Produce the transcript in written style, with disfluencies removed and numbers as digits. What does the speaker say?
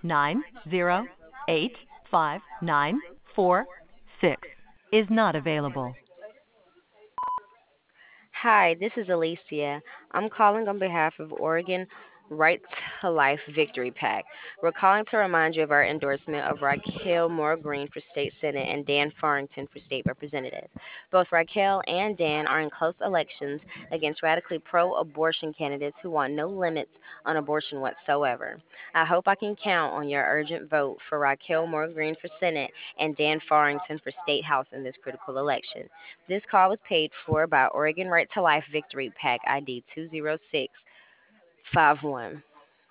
908-594-6 is not available. Hi, this is Alicia. I'm calling on behalf of Oregon Right to Life Victory PAC. We're calling to remind you of our endorsement of Raquel Moore Green for state senate and Dan Farrington for state representative. Both Raquel and Dan are in close elections against radically pro-abortion candidates who want no limits on abortion whatsoever. I hope I can count on your urgent vote for Raquel Moore Green for senate and Dan Farrington for state house in this critical election. This call was paid for by Oregon Right to Life Victory PAC ID 20651.